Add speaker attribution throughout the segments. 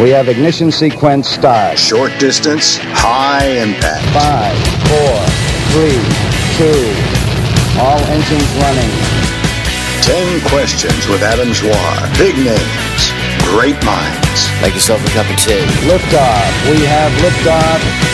Speaker 1: We have ignition sequence start.
Speaker 2: Short distance, high impact.
Speaker 1: 5, 4, 3, 2. All engines running.
Speaker 2: 10 questions with Adam Zwar. Big names, great minds.
Speaker 3: Make yourself a cup of tea.
Speaker 1: Liftoff. We have liftoff.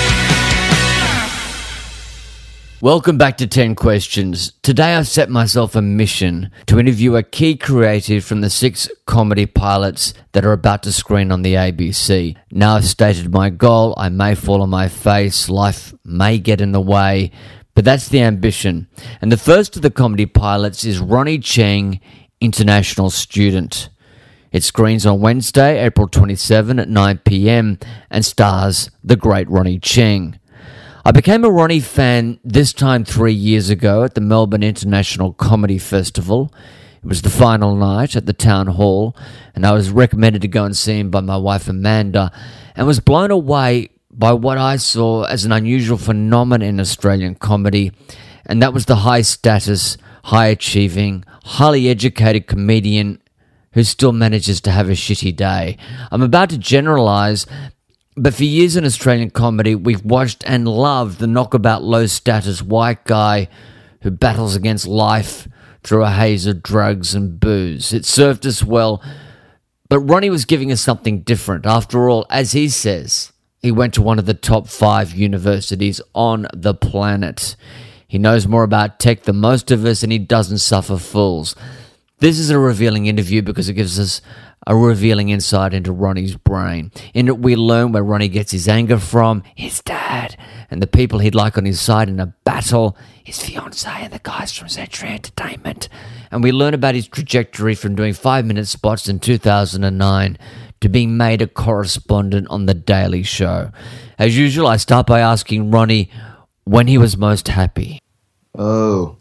Speaker 4: Welcome back to 10 Questions. Today I've set myself a mission to interview a key creative from the 6 comedy pilots that are about to screen on the ABC. Now I've stated my goal, I may fall on my face, life may get in the way, but that's the ambition. And the first of the comedy pilots is Ronny Chieng, International Student. It screens on Wednesday, April 27 at 9 p.m. and stars the great Ronny Chieng. I became a Ronny fan this time 3 years ago at the Melbourne International Comedy Festival. It was the final night at the Town Hall, and I was recommended to go and see him by my wife Amanda, and was blown away by what I saw as an unusual phenomenon in Australian comedy, and that was the high-status, high-achieving, highly educated comedian who still manages to have a shitty day. I'm about to generalise, but for years in Australian comedy, we've watched and loved the knockabout low-status white guy who battles against life through a haze of drugs and booze. It served us well, but Ronny was giving us something different. After all, as he says, he went to one of the top 5 universities on the planet. He knows more about tech than most of us, and he doesn't suffer fools. This is a revealing interview because it gives us a revealing insight into Ronny's brain. In it, we learn where Ronny gets his anger from, his dad, and the people he'd like on his side in a battle, his fiancée and the guys from Zetri Entertainment. And we learn about his trajectory from doing 5-minute spots in 2009 to being made a correspondent on The Daily Show. As usual, I start by asking Ronny when he was most happy.
Speaker 5: Lots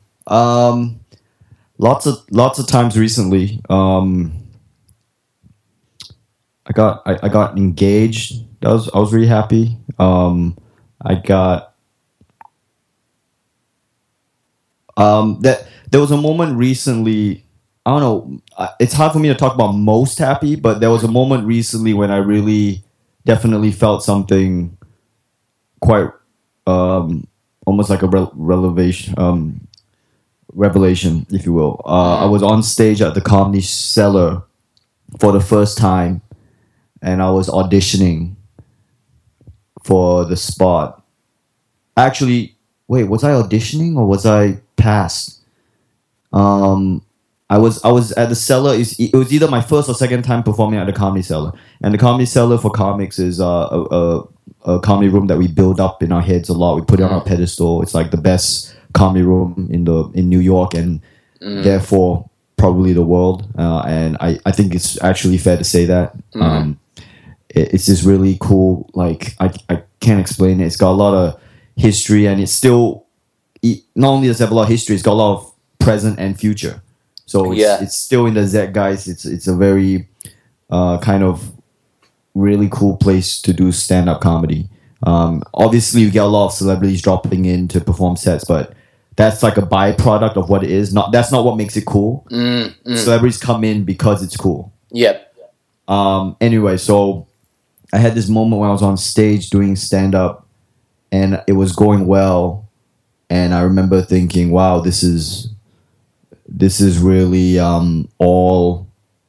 Speaker 5: of times recently. I got engaged. I was really happy. There was a moment recently. I don't know. It's hard for me to talk about most happy, but there was a moment recently when I really definitely felt something quite almost like a revelation, if you will. I was on stage at the Comedy Cellar for the first time, and I was auditioning for the spot. Actually, wait, was I auditioning or was I passed? I was at the Cellar. It was either my first or second time performing at the Comedy Cellar. And the Comedy Cellar for comics is a comedy room that we build up in our heads a lot. We put it on our pedestal. It's like the best comedy room in New York, and therefore probably the world. And I think it's actually fair to say that. It's just really cool. Like I can't explain it. It's got a lot of history, and it's still not only does it have a lot of history, it's got a lot of present and future. So it's still in the zeitgeist. It's a very kind of really cool place to do stand-up comedy. Obviously, you get a lot of celebrities dropping in to perform sets, but that's like a byproduct of what it is. That's not what makes it cool. Celebrities come in because it's cool.
Speaker 3: Yep.
Speaker 5: Anyway, so I had this moment when I was on stage doing stand-up, and it was going well. And I remember thinking, wow, this is really all...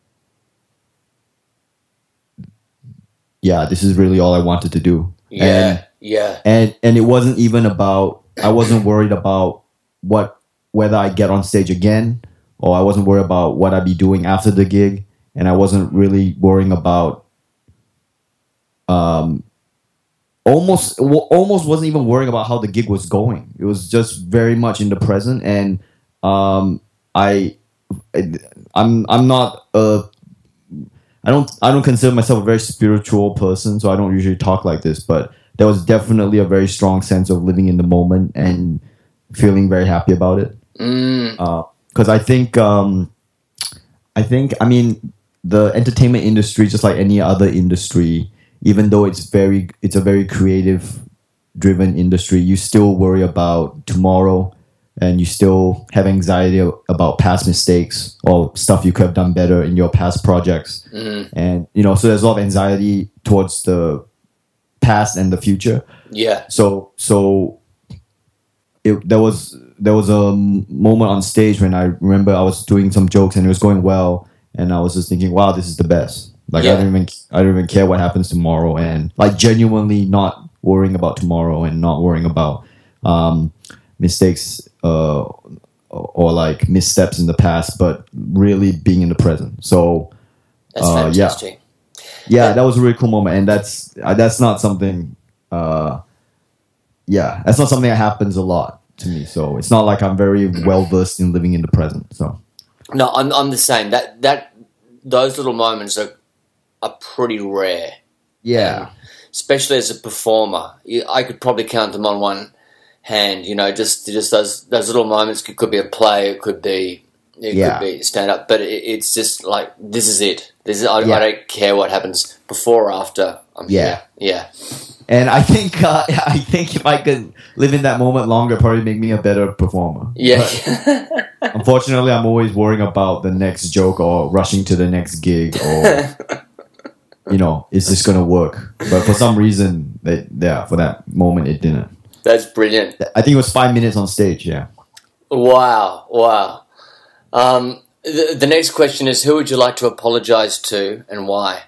Speaker 5: Yeah, this is really all I wanted to do. And it wasn't even about... I wasn't worried about whether I get on stage again, or I wasn't worried about what I'd be doing after the gig, and I wasn't really worrying about... almost wasn't even worrying about how the gig was going. It was just very much in the present, and I'm not I don't consider myself a very spiritual person, so I don't usually talk like this, but there was definitely a very strong sense of living in the moment and feeling very happy about it. Because I mean, the entertainment industry, just like any other industry, even though it's a very creative driven industry, you still worry about tomorrow and you still have anxiety about past mistakes or stuff you could have done better in your past projects. And, so there's a lot of anxiety towards the past and the future.
Speaker 4: Yeah.
Speaker 5: So there was a moment on stage when I remember I was doing some jokes and it was going well, and I was just thinking, wow, this is the best. Like, I don't even care what happens tomorrow, and like genuinely not worrying about tomorrow and not worrying about mistakes or like missteps in the past, but really being in the present. So
Speaker 4: that's fantastic.
Speaker 5: Yeah, that was a really cool moment, and that's not something. That's not something that happens a lot to me. So it's not like I'm very well versed in living in the present. So
Speaker 4: no, I'm the same. That those little moments are pretty rare.
Speaker 5: Yeah,
Speaker 4: especially as a performer, I could probably count them on one hand. Just those little moments. It could be a play. It could be stand up. But it's just like, this is it. I don't care what happens before or after. I'm here. Yeah.
Speaker 5: And I think if I could live in that moment longer, it'd probably make me a better performer.
Speaker 4: Yeah.
Speaker 5: But unfortunately, I'm always worrying about the next joke or rushing to the next gig, or is this gonna work? But for some reason, for that moment, it didn't.
Speaker 4: That's brilliant.
Speaker 5: I think it was 5 minutes on stage. Yeah.
Speaker 4: Wow. The next question is, who would you like to apologize to and why?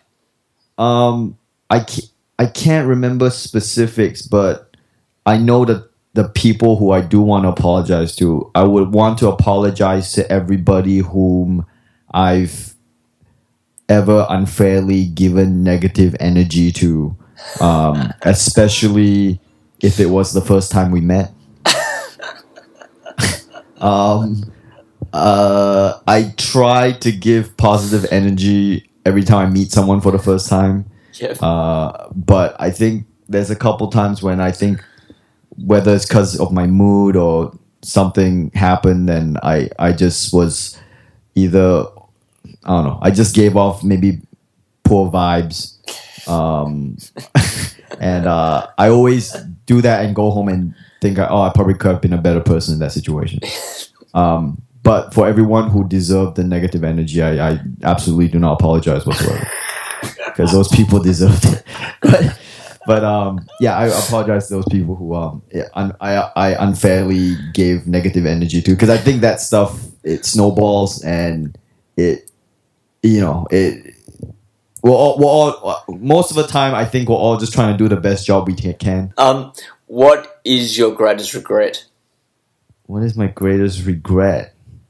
Speaker 5: I can't remember specifics, but I know that the people who I do want to apologize to, I would want to apologize to everybody whom I've ever unfairly given negative energy to, especially if it was the first time we met. I try to give positive energy every time I meet someone for the first time.
Speaker 4: Yep.
Speaker 5: But I think there's a couple times when I think, whether it's because of my mood or something happened, and I just was either, I don't know, I just gave off maybe poor vibes. And I always do that and go home and think, I probably could have been a better person in that situation. But for everyone who deserved the negative energy, I absolutely do not apologize whatsoever. Because those people deserved it. But I apologize to those people who I unfairly gave negative energy to. Because I think that stuff, it snowballs, and we're all most of the time, I think we're all just trying to do the best job we can.
Speaker 4: What is your greatest regret?
Speaker 5: What is my greatest regret?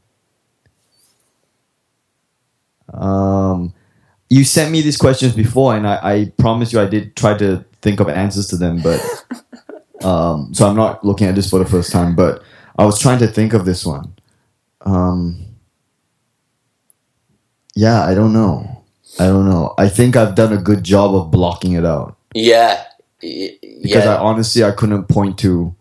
Speaker 5: You sent me these questions before, and I promise you I did try to think of answers to them, but so I'm not looking at this for the first time, but I was trying to think of this one. I don't know. I think I've done a good job of blocking it out.
Speaker 4: Yeah.
Speaker 5: Because I couldn't point to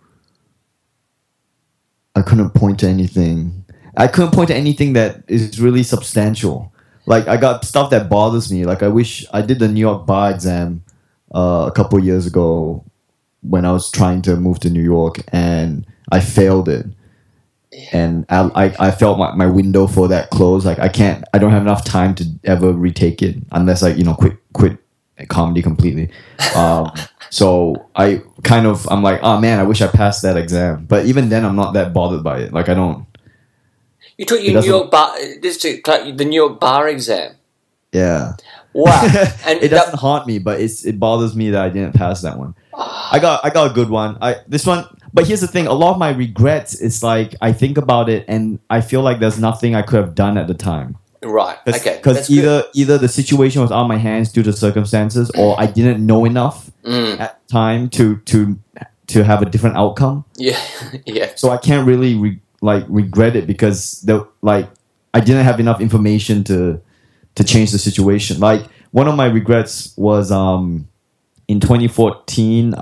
Speaker 5: anything. I couldn't point to anything that is really substantial. Like, I got stuff that bothers me. Like, I wish I did the New York bar exam a couple of years ago when I was trying to move to New York, and I failed it. And I felt my window for that closed. Like, I don't have enough time to ever retake it unless I, quit comedy completely. So I'm like, oh man, I wish I passed that exam. But even then, I'm not that bothered by it. Like, I don't.
Speaker 4: You took your New York bar, the New York bar exam.
Speaker 5: Yeah.
Speaker 4: Wow. And
Speaker 5: it doesn't haunt me, but it bothers me that I didn't pass that one. I got a good one. But here's the thing: a lot of my regrets, it's like I think about it and I feel like there's nothing I could have done at the time.
Speaker 4: Right. Okay.
Speaker 5: Because either the situation was out of my hands due to circumstances, or I didn't know enough at the time to have a different outcome.
Speaker 4: Yeah. Yeah.
Speaker 5: So I can't really regret it because I didn't have enough information to change the situation. Like, one of my regrets was in 2013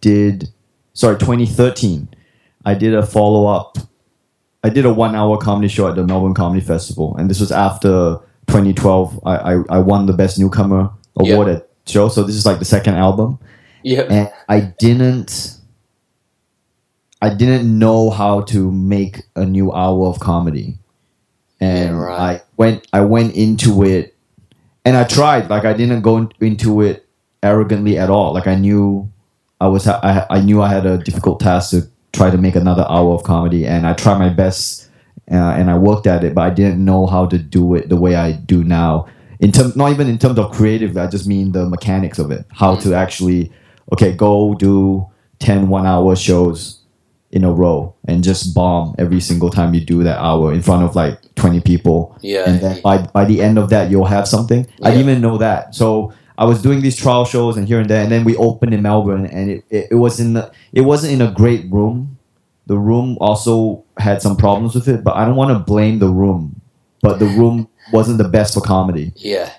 Speaker 5: 2013 I did a follow-up. I did a 1 hour comedy show at the Melbourne Comedy Festival, and this was after 2012 I won the Best Newcomer award at show. So this is like the second album.
Speaker 4: Yeah.
Speaker 5: And I didn't I didn't know how to make a new hour of comedy, and I went into it, and I tried. Like I didn't go into it arrogantly at all. Like I knew I knew I had a difficult task to try to make another hour of comedy, and I tried my best, and I worked at it, but I didn't know how to do it the way I do now. Not even in terms of creative, I just mean the mechanics of it. How to actually, go do 10 1-hour shows in a row and just bomb every single time you do that hour in front of like 20 people.
Speaker 4: Yeah.
Speaker 5: And then by the end of that, you'll have something. Yeah. I didn't even know that. So I was doing these trial shows and here and there, and then we opened in Melbourne, and it wasn't in a great room. The room also had some problems with it, but I don't want to blame the room. But the room wasn't the best for comedy.
Speaker 4: Yeah.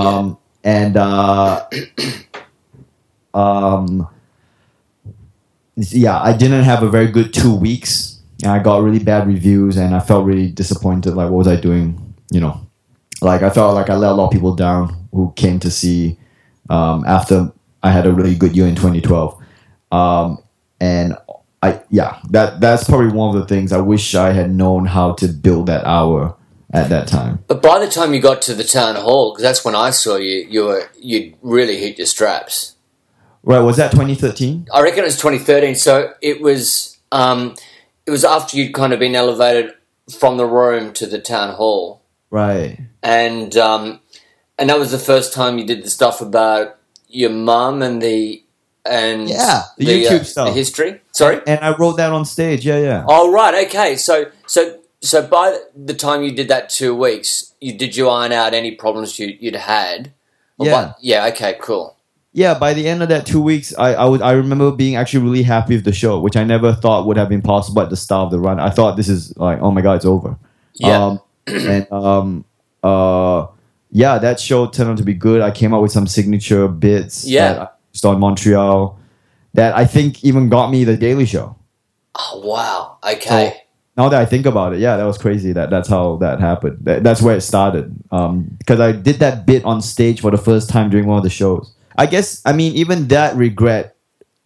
Speaker 5: I didn't have a very good 2 weeks, and I got really bad reviews, and I felt really disappointed. Like, what was I doing? Like I felt like I let a lot of people down who came to see after I had a really good year in 2012. And that's probably one of the things I wish I had known how to build that hour at that time.
Speaker 4: But by the time you got to the town hall, because that's when I saw you, you'd really hit your straps.
Speaker 5: Right, was that 2013?
Speaker 4: I reckon it was 2013. So it was after you'd kind of been elevated from the room to the town hall.
Speaker 5: Right.
Speaker 4: And that was the first time you did the stuff about your mum and the
Speaker 5: YouTube stuff,
Speaker 4: the history. Sorry,
Speaker 5: and I wrote that on stage. Yeah.
Speaker 4: Oh right, okay. So by the time you did that 2 weeks, did you iron out any problems you'd had? Okay, cool.
Speaker 5: Yeah, by the end of that 2 weeks, I remember being actually really happy with the show, which I never thought would have been possible at the start of the run. I thought this is like, oh my god, it's over.
Speaker 4: Yeah.
Speaker 5: That show turned out to be good. I came up with some signature bits that I used on Montreal that I think even got me the Daily Show.
Speaker 4: Oh, wow. Okay.
Speaker 5: So, now that I think about it, that was crazy. That's how that happened. That's where it started. Because I did that bit on stage for the first time during one of the shows. I guess, even that regret,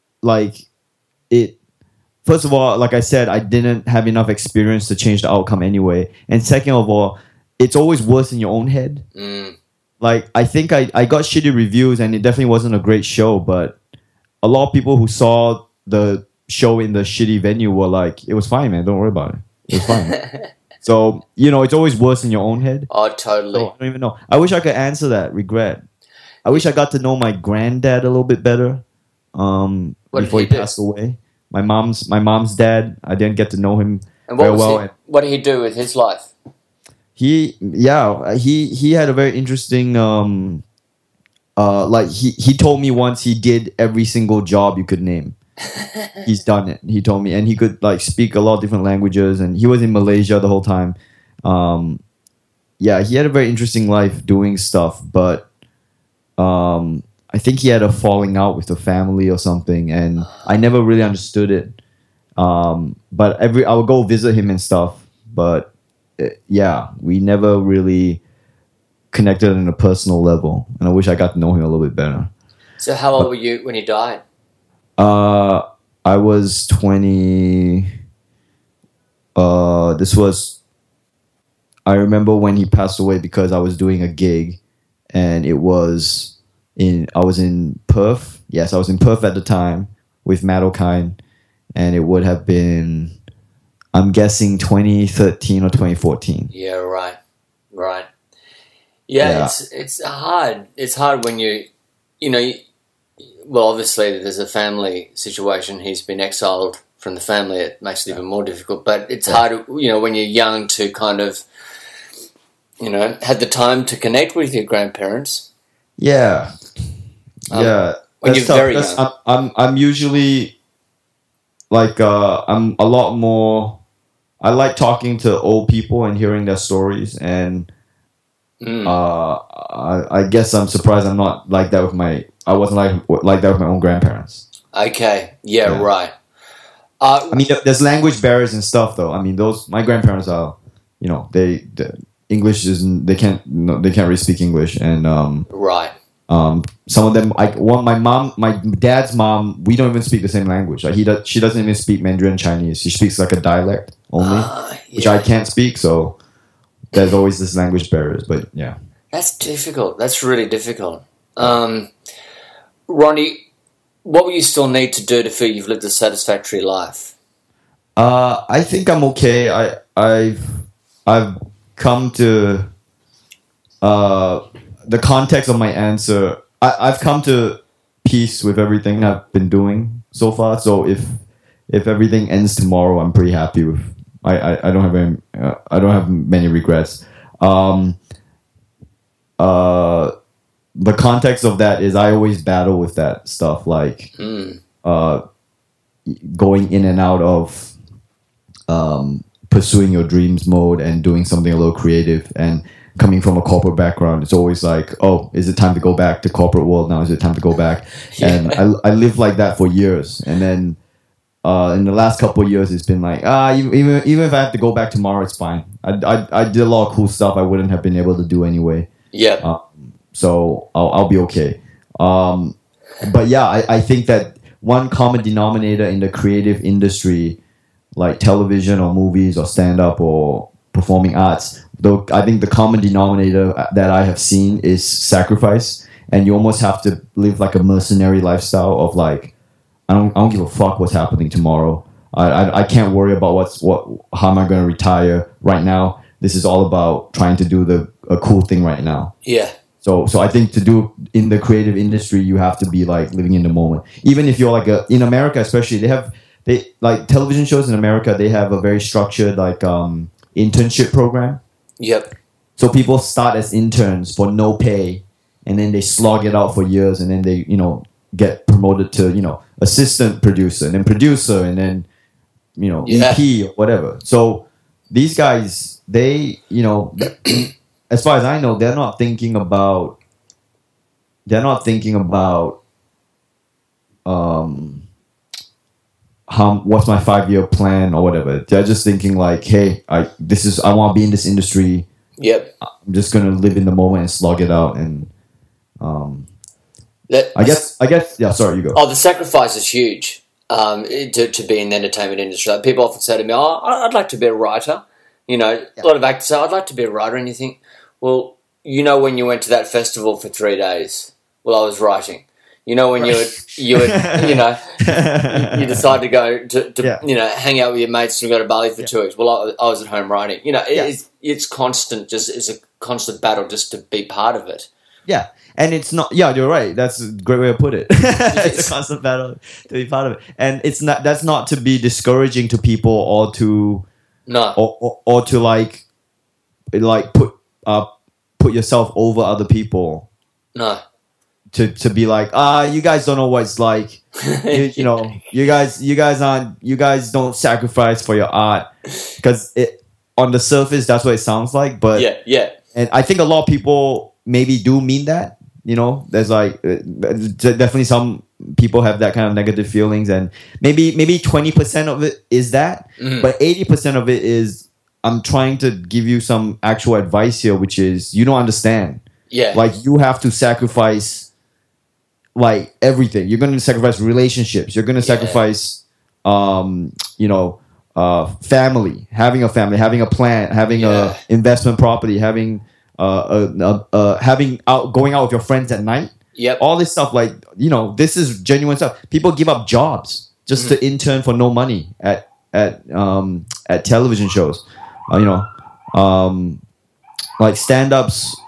Speaker 5: first of all, like I said, I didn't have enough experience to change the outcome anyway. And second of all, it's always worse in your own head. Like, I think I got shitty reviews, and it definitely wasn't a great show, but a lot of people who saw the show in the shitty venue were like, it was fine, man, don't worry about it. It was fine. So, it's always worse in your own head.
Speaker 4: Oh, totally.
Speaker 5: So I don't even know. I wish I could answer that regret. I wish I got to know my granddad a little bit better before he passed away. My mom's dad, I didn't get to know him very well.
Speaker 4: What did he do with his life?
Speaker 5: He had a very interesting he told me once he did every single job you could name. He's done it. He told me, and he could speak a lot of different languages, and he was in Malaysia the whole time. He had a very interesting life doing stuff, but I think he had a falling out with the family or something, and I never really understood it. But I would go visit him and stuff, but we never really connected on a personal level, and I wish I got to know him a little bit better.
Speaker 4: So how old were you when he died?
Speaker 5: I was 20. I remember when he passed away because I was doing a gig, and I was in Perth. Yes, I was in Perth at the time with Matt O'Kine, and it would have been, I'm guessing, 2013 or 2014.
Speaker 4: Yeah, right. Yeah. It's hard. It's hard when well, obviously there's a family situation. He's been exiled from the family. It makes it even more difficult. But it's hard, when you're young to kind of, had the time to connect with your grandparents.
Speaker 5: Yeah.
Speaker 4: When you're very young.
Speaker 5: I'm usually I'm a lot more. I like talking to old people and hearing their stories, and I guess I'm surprised I'm not like that with I wasn't like that with my own grandparents.
Speaker 4: Okay. Yeah. Right.
Speaker 5: There's language barriers and stuff, though. My grandparents are, they English isn't. They can't really speak English, and
Speaker 4: right.
Speaker 5: Some of them, my dad's mom, we don't even speak the same language. Like she doesn't even speak Mandarin Chinese. She speaks like a dialect only, which I can't speak. So there's always this language barriers. But yeah,
Speaker 4: that's difficult. That's really difficult. Ronnie, what will you still need to do to feel you've lived a satisfactory life?
Speaker 5: I think I'm okay. I've come to the context of my answer. I've come to peace with everything I've been doing so far. So if everything ends tomorrow, I'm pretty happy with. I don't have many regrets. The context of that is I always battle with that stuff, like going in and out of pursuing your dreams mode and doing something a little creative. And coming from a corporate background, it's always like, oh, is it time to go back to corporate world now? Is it time to go back? And I lived like that for years. And then in the last couple of years, it's been like, even if I have to go back tomorrow, it's fine. I did a lot of cool stuff I wouldn't have been able to do anyway.
Speaker 4: Yeah.
Speaker 5: So I'll be okay. But yeah, I think that one common denominator in the creative industry, like television or movies or stand-up or performing arts, though I think the common denominator that I have seen is sacrifice. And you almost have to live like a mercenary lifestyle of like, I don't give a fuck what's happening tomorrow. I can't worry about how am I going to retire right now. This is all about trying to do a cool thing right now.
Speaker 4: Yeah.
Speaker 5: So I think to do in the creative industry, you have to be like living in the moment. Even if you're like in America, especially, they like television shows in America. They have a very structured like internship program.
Speaker 4: Yep.
Speaker 5: So people start as interns for no pay, and then they slog it out for years, and then they get promoted to assistant producer, and then producer, and then EP or whatever. So these guys, they as far as I know, they're not thinking about what's my 5-year plan or whatever. They're just thinking like, hey, I want to be in this industry.
Speaker 4: Yep.
Speaker 5: I'm just gonna live in the moment and slog it out. And I guess yeah. Sorry, you go.
Speaker 4: Oh, the sacrifice is huge to be in the entertainment industry. Like, people often say to me, "Oh, I'd like to be a writer." A lot of actors say, "I'd like to be a writer," and you think, well, when you went to that festival for 3 days, well, I was writing. When you decide to go to hang out with your mates and go to Bali for 2 weeks. Well, I was at home writing. It's constant. It's a constant battle just to be part of it.
Speaker 5: Yeah, and it's not. Yeah, you're right. That's a great way to put it. It's a constant battle to be part of it, and it's not. That's not to be discouraging to people or to or to like put yourself over other people.
Speaker 4: No.
Speaker 5: To be like, you guys don't know what it's like. You guys don't sacrifice for your art, because on the surface that's what it sounds like. But
Speaker 4: yeah.
Speaker 5: And I think a lot of people maybe do mean that. There's like definitely some people have that kind of negative feelings, and maybe 20% of it is that, but 80% of it is I'm trying to give you some actual advice here, which is you don't understand.
Speaker 4: Yeah,
Speaker 5: like you have to sacrifice. Like everything, you're going to sacrifice relationships. You're going to sacrifice, family, having a family, having a plan, having a investment property, having going out with your friends at night.
Speaker 4: Yep.
Speaker 5: All this stuff, like this is genuine stuff. People give up jobs just to intern for no money at television shows. Like stand-ups.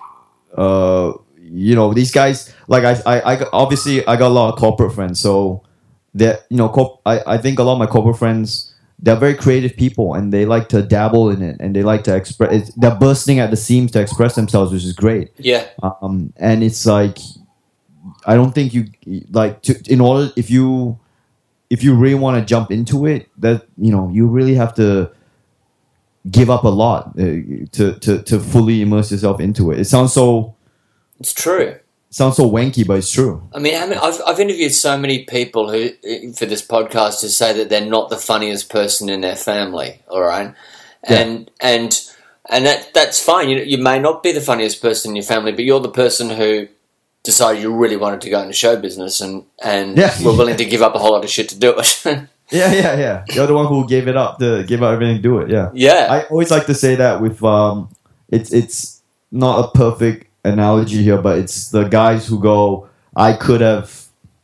Speaker 5: These guys, like I obviously I got a lot of corporate friends, so that I think a lot of my corporate friends, they're very creative people, and they like to dabble in it, and they like to express. They're bursting at the seams to express themselves, which is great.
Speaker 4: Yeah.
Speaker 5: And it's like, I don't think you like in order if you really want to jump into it, that you really have to give up a lot to fully immerse yourself into it. It sounds so.
Speaker 4: It's true.
Speaker 5: It sounds so wanky, but it's true.
Speaker 4: I mean, I've interviewed so many people who, for this podcast, who say that they're not the funniest person in their family. All right, and that's fine. You may not be the funniest person in your family, but you're the person who decided you really wanted to go into show business and
Speaker 5: Yeah.
Speaker 4: were willing to give up a whole lot of shit to do it.
Speaker 5: Yeah. You're the one who gave up everything to do it. Yeah.
Speaker 4: Yeah.
Speaker 5: I always like to say that with it's not a perfect analogy here, but it's the guys who go, I could have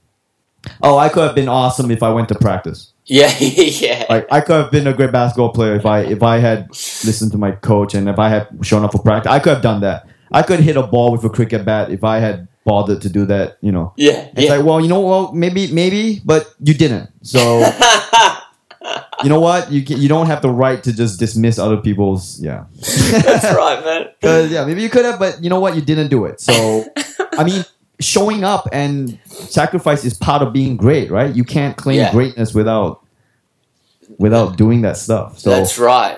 Speaker 5: been awesome if I went to practice.
Speaker 4: Yeah. Yeah.
Speaker 5: Like I could have been a great basketball player if I had listened to my coach and if I had shown up for practice. I could have done that. I could hit a ball with a cricket bat if I had bothered to do that.
Speaker 4: Yeah.
Speaker 5: It's like, well, maybe, but you didn't. So you know what? You don't have the right to just dismiss other people's. Yeah,
Speaker 4: That's right, man.
Speaker 5: maybe you could have, but you know what? You didn't do it. So I mean, showing up and sacrifice is part of being great, right? You can't claim greatness without doing that stuff. So
Speaker 4: That's right.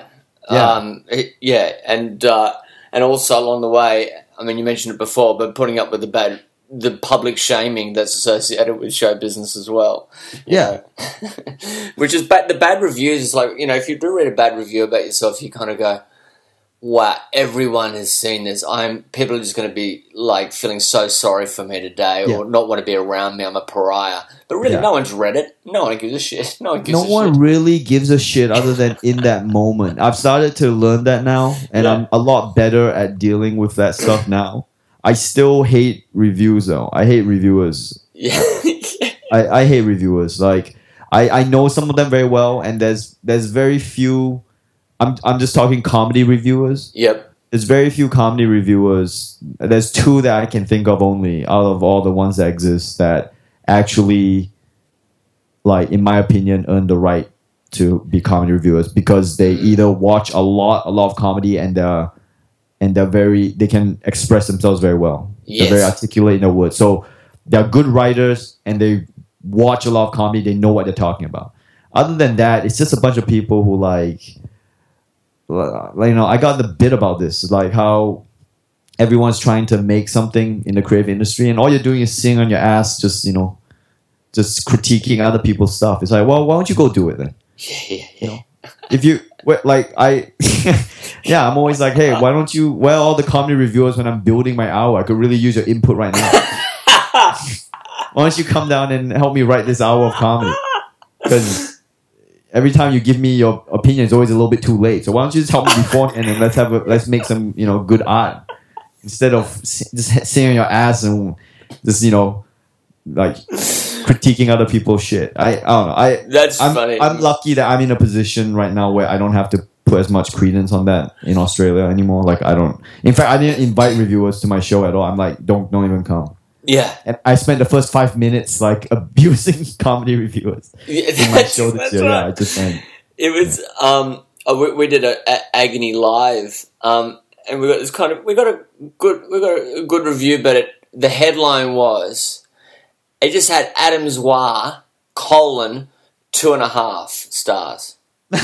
Speaker 5: Yeah.
Speaker 4: And also along the way, I mean, you mentioned it before, but putting up with the public shaming that's associated with show business as well.
Speaker 5: Yeah.
Speaker 4: Which is bad. The bad reviews is like, if you do read a bad review about yourself, you kind of go, wow, everyone has seen this. People are just going to be like feeling so sorry for me today or not want to be around me. I'm a pariah. But really, no one's read it. No one gives a shit. No one
Speaker 5: really gives a shit other than in that moment. I've started to learn that now, and I'm a lot better at dealing with that stuff now. I still hate reviews, though. I hate reviewers.
Speaker 4: Yeah.
Speaker 5: I hate reviewers. Like, I know some of them very well, and there's very few. I'm just talking comedy reviewers.
Speaker 4: Yep.
Speaker 5: There's very few comedy reviewers. There's two that I can think of only out of all the ones that exist that actually, like, in my opinion, earn the right to be comedy reviewers because they either watch a lot of comedy and they can express themselves very well.
Speaker 4: Yes.
Speaker 5: They're very articulate in their words. So they're good writers and they watch a lot of comedy. They know what they're talking about. Other than that, it's just a bunch of people who like I got the bit about this, like how everyone's trying to make something in the creative industry and all you're doing is sitting on your ass just critiquing other people's stuff. It's like, well, why don't you go do it then?
Speaker 4: Yeah.
Speaker 5: If you I'm always like, hey, why don't you all the comedy reviewers when I'm building my hour? I could really use your input right now. Why don't you come down and help me write this hour of comedy? Because every time you give me your opinion, it's always a little bit too late. So why don't you just help me beforehand and let's make some good art instead of just sitting on your ass and just like critiquing other people's shit. I don't know. I'm
Speaker 4: funny.
Speaker 5: I'm lucky that I'm in a position right now where I don't have to put as much credence on that in Australia anymore. Like I don't. In fact, I didn't invite reviewers to my show at all. I'm like, don't even come.
Speaker 4: Yeah.
Speaker 5: And I spent the first 5 minutes like abusing comedy reviewers in my show this year.
Speaker 4: Right.
Speaker 5: Yeah, I just went.
Speaker 4: It was we did a Agony Live, and we got a good review, but the headline was it just had Adam Zwar : 2.5 stars. And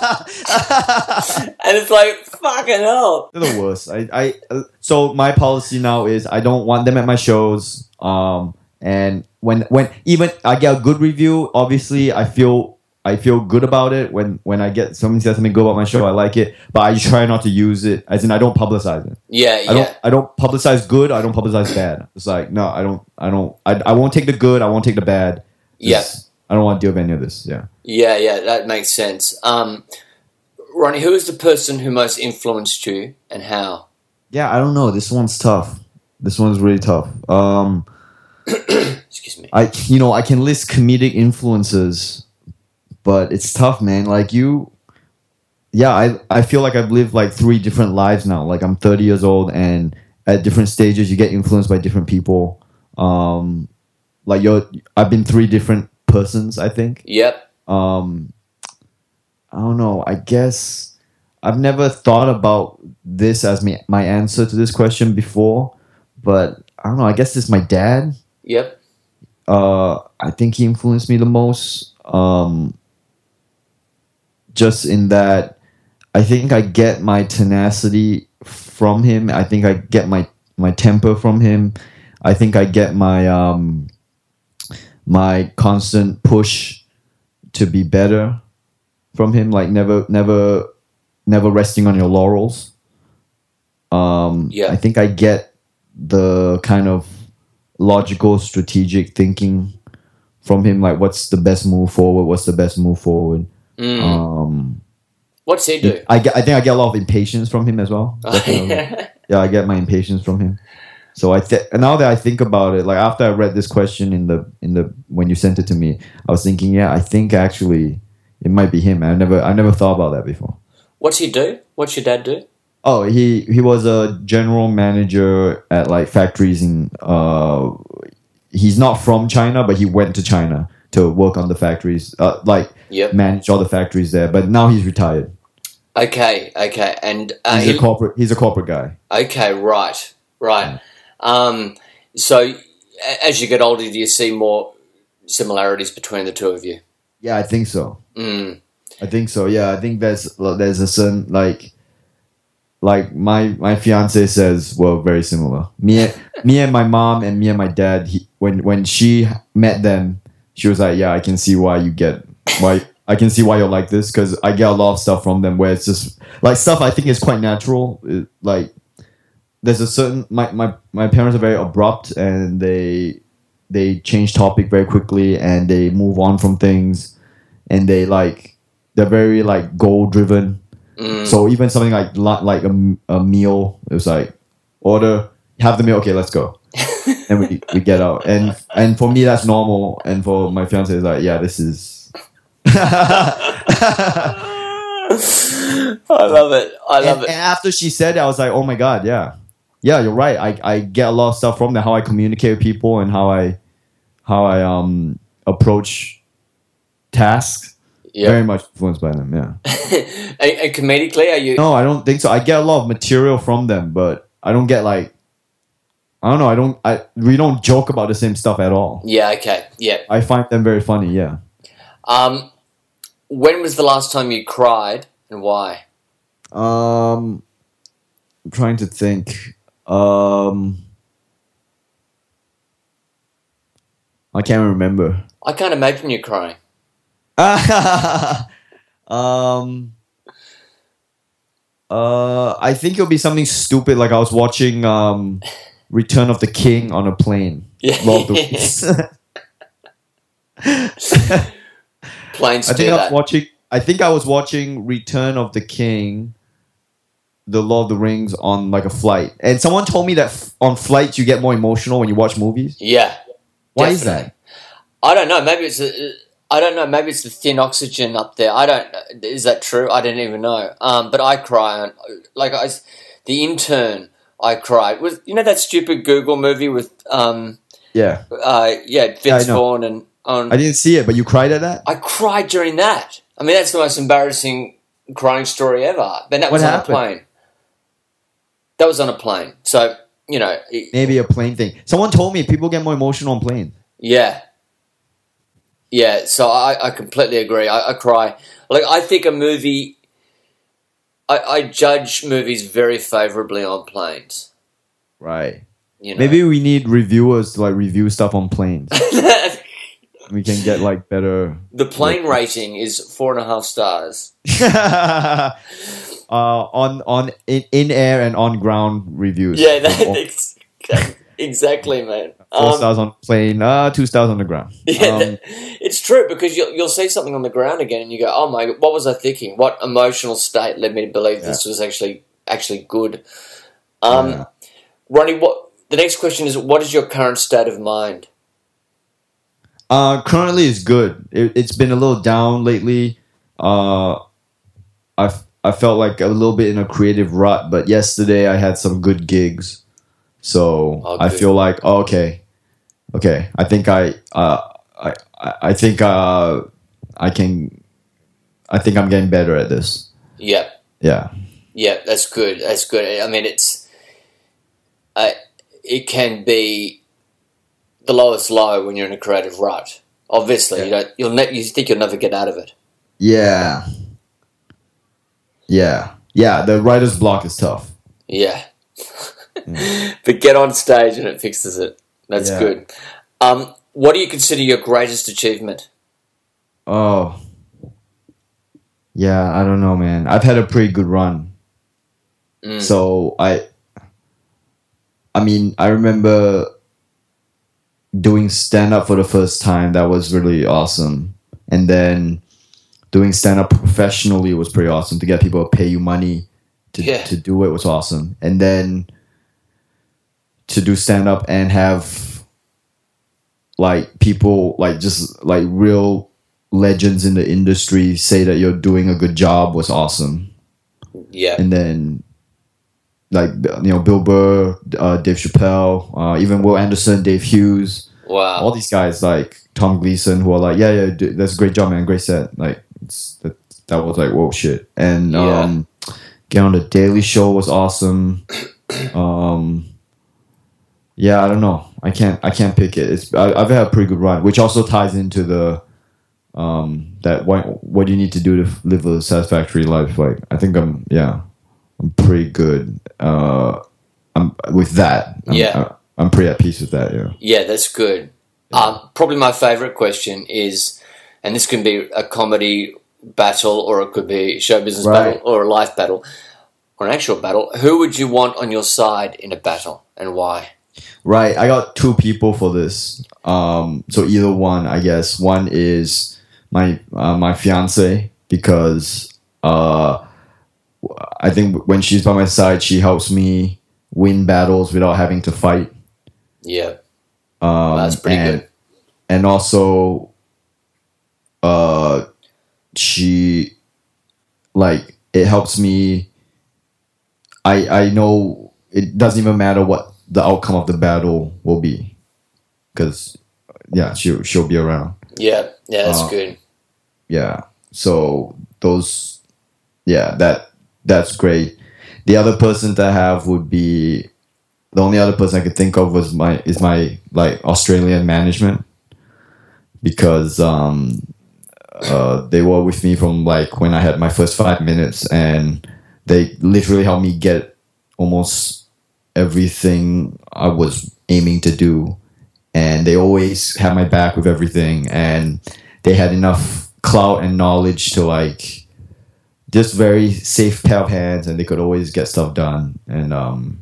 Speaker 4: it's like, fucking hell.
Speaker 5: They're the worst. So my policy now is I don't want them at my shows. And when even I get a good review, obviously I feel good about it. When I get someone says something good about my show, I like it. But I try not to use it. As in, I don't publicize it.
Speaker 4: Yeah.
Speaker 5: I don't publicize good. I don't publicize bad. It's like no, I won't take the good. I won't take the bad.
Speaker 4: Yeah.
Speaker 5: I don't want to deal with any of this. Yeah.
Speaker 4: Yeah, that makes sense. Ronnie, who is the person who most influenced you and how?
Speaker 5: Yeah, I don't know. This one's tough. This one's really tough.
Speaker 4: Excuse me.
Speaker 5: I can list comedic influences, but it's tough, man. Like I feel like I've lived like 3 different lives now. Like I'm 30 years old, and at different stages, you get influenced by different people. I've been 3 different persons, I think.
Speaker 4: Yep.
Speaker 5: I don't know. I guess I've never thought about this as my answer to this question before, but I don't know. I guess it's my dad.
Speaker 4: Yep.
Speaker 5: I think he influenced me the most. Just in that, I think I get my tenacity from him. I think I get my temper from him. I think I get my my constant push to be better from him, like never resting on your laurels. I think I get the kind of logical, strategic thinking from him. Like, what's the best move forward? What's the best move forward?
Speaker 4: What's he do?
Speaker 5: I think I get a lot of impatience from him as well. Yeah, I get my impatience from him. So now that I think about it, like after I read this question in the when you sent it to me, I was thinking, yeah, I think actually it might be him. I never thought about that before.
Speaker 4: What's he do? What's your dad do?
Speaker 5: Oh, he was a general manager at like factories in. He's not from China, but he went to China to work on the factories, manage all the factories there. But now he's retired.
Speaker 4: Okay, and
Speaker 5: he's a corporate guy.
Speaker 4: Okay, right. So as you get older, do you see more similarities between the two of you?
Speaker 5: Yeah, I think so. I think so. Yeah, I think there's a certain like my fiance says we're very similar. Me and my mom and me and my dad. When she met them, she was like, "Yeah, I can see why I can see why you're like this, because I get a lot of stuff from them where it's just like stuff I think is quite natural. Like there's a certain my parents are very abrupt and they change topic very quickly and they move on from things and they're very like goal driven. So even something like a meal, it was like order, have the meal, okay, let's go. And we get out. And for me that's normal, and for my fiance it's like, yeah, this is
Speaker 4: I love it.
Speaker 5: And after she said it, I was like, oh my god, yeah, you're right. I get a lot of stuff from that, how I communicate with people and how I approach tasks. Yep. Very much influenced by them, yeah.
Speaker 4: And comedically, are you?
Speaker 5: No, I don't think so. I get a lot of material from them, but I don't get like, I don't know. We don't joke about the same stuff at all.
Speaker 4: Yeah. Okay. Yeah.
Speaker 5: I find them very funny. Yeah.
Speaker 4: When was the last time you cried and why?
Speaker 5: I'm trying to think. I can't remember.
Speaker 4: I can't imagine you crying.
Speaker 5: I think it'll be something stupid, like I was watching Return of the King on a plane.
Speaker 4: Yeah.
Speaker 5: Lord of the Rings.
Speaker 4: Planes
Speaker 5: I think I was watching Return of the King, the Lord of the Rings on like a flight, and someone told me that on flights you get more emotional when you watch movies.
Speaker 4: Yeah.
Speaker 5: Why is that?
Speaker 4: I don't know. Maybe it's the thin oxygen up there. I don't. Is that true? I don't even know. But I cry. The Intern. I cried. That stupid Google movie with Vince Vaughn and
Speaker 5: I didn't see it, but you cried at that?
Speaker 4: I cried during that. I mean, that's the most embarrassing crying story ever. But that was on a plane. That was on a plane. So
Speaker 5: maybe a plane thing. Someone told me people get more emotional on planes.
Speaker 4: Yeah. Yeah, so I completely agree. I cry. Like, I think a movie... I judge movies very favourably on planes.
Speaker 5: Right. Maybe we need reviewers to, like, review stuff on planes. We can get, like, better...
Speaker 4: The plane rating is 4.5 stars.
Speaker 5: In air and on ground reviews.
Speaker 4: Yeah, exactly, man.
Speaker 5: 4 stars on plane, 2 stars on the ground.
Speaker 4: Yeah, it's true, because you'll see something on the ground again and you go, oh my God, what was I thinking? What emotional state led me to believe this was actually good? Ronnie, the next question is, what is your current state of mind?
Speaker 5: Currently it's good. It's been a little down lately. I felt like a little bit in a creative rut, but yesterday I had some good gigs. So I feel like, okay. I think I'm getting better at this.
Speaker 4: Yeah.
Speaker 5: Yeah.
Speaker 4: Yeah, that's good. That's good. I mean, it can be the lowest low when you're in a creative rut. Obviously, you think you'll never get out of it.
Speaker 5: Yeah. Yeah. Yeah. The writer's block is tough.
Speaker 4: Yeah. But get on stage and it fixes it. That's good. What do you consider your greatest achievement?
Speaker 5: Oh. Yeah, I don't know, man. I've had a pretty good run. So I mean, I remember doing stand-up for the first time, that was really awesome. And then doing stand-up professionally was pretty awesome. To get people to pay you money to do it was awesome. And then to do stand-up and have like people, like just like real legends in the industry say that you're doing a good job was awesome.
Speaker 4: Yeah.
Speaker 5: And then like, you know, Bill Burr, Dave Chappelle, even Will Anderson, Dave Hughes.
Speaker 4: Wow.
Speaker 5: All these guys like Tom Gleason who are like, yeah, that's a great job, man. Great set. Like that was like, whoa, shit. And get on the Daily Show was awesome. Yeah, I don't know. I can't pick it. I've had a pretty good run, which also ties into the that what do you need to do to live a satisfactory life? Like I think I'm pretty good. I'm with that. I'm pretty at peace with that. Yeah.
Speaker 4: Yeah, that's good. Probably my favorite question is, and this can be a comedy battle, or it could be a show business battle, or a life battle, or an actual battle. Who would you want on your side in a battle, and why?
Speaker 5: Right, I got two people for this. So either one, I guess. One is my fiance, because I think when she's by my side, she helps me win battles without having to fight.
Speaker 4: Yeah, that's pretty good.
Speaker 5: And also, she like it helps me. I know it doesn't even matter what the outcome of the battle will be, because she'll be around.
Speaker 4: Yeah, that's good.
Speaker 5: Yeah, so that's great. The other person to have would be, the only other person I could think of is my like Australian management, because they were with me from like when I had my first 5 minutes, and they literally helped me get almost everything I was aiming to do, and they always had my back with everything, and they had enough clout and knowledge to like just very safe pair of hands, and they could always get stuff done. And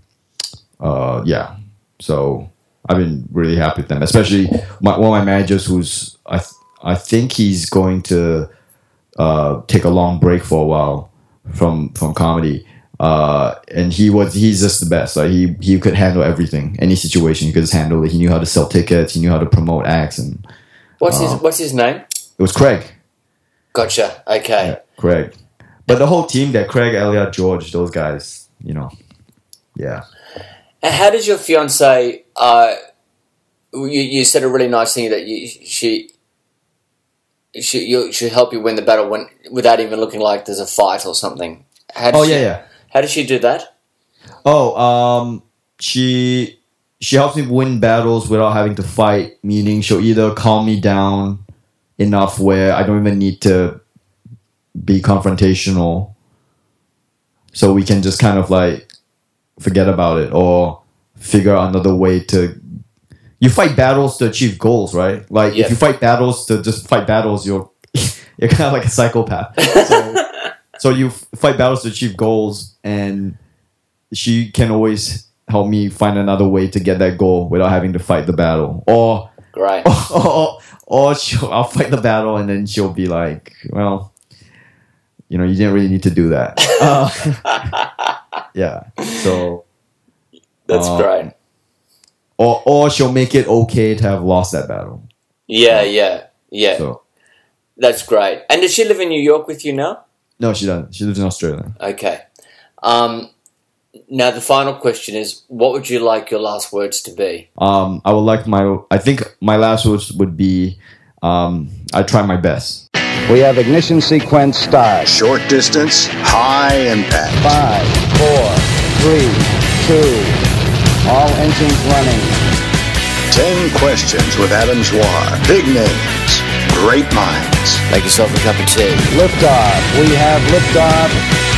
Speaker 5: so I've been really happy with them, especially one of my managers who's I think he's going to take a long break for a while from comedy. And he's just the best. Like he could handle everything, any situation. He could just handle it. He knew how to sell tickets. He knew how to promote acts. And
Speaker 4: what's his name?
Speaker 5: It was Craig.
Speaker 4: Gotcha. Okay.
Speaker 5: Yeah, Craig. But the whole team there, Craig, Elliot, George, those guys, you know, yeah.
Speaker 4: And how does your fiance? You said a really nice thing that she'll help you win the battle without even looking like there's a fight or something. How does she do that? She helps me win battles without having to fight, meaning she'll either calm me down enough where I don't even need to be confrontational, so we can just kind of like forget about it, or figure out another way to... You fight battles to achieve goals, right? Like if you fight battles to just fight battles, you're kind of like a psychopath. So you fight battles to achieve goals, and she can always help me find another way to get that goal without having to fight the battle. Or I'll fight the battle, and then she'll be like, well, you know, you didn't really need to do that. Yeah. So that's great.
Speaker 5: Or she'll make it okay to have lost that battle.
Speaker 4: Yeah.
Speaker 5: So
Speaker 4: that's great. And does she live in New York with you now?
Speaker 5: No, she doesn't. She lives in Australia.
Speaker 4: Okay. Now the final question is, what would you like your last words to be?
Speaker 5: I would like I think my last words would be, I try my best.
Speaker 1: We have ignition sequence start.
Speaker 2: Short distance, high impact.
Speaker 1: 5, 4, 3, 2. All engines running.
Speaker 2: 10 questions with Adam Zwar. Big names, great minds.
Speaker 4: Make yourself a cup of tea.
Speaker 1: Liftoff. We have liftoff.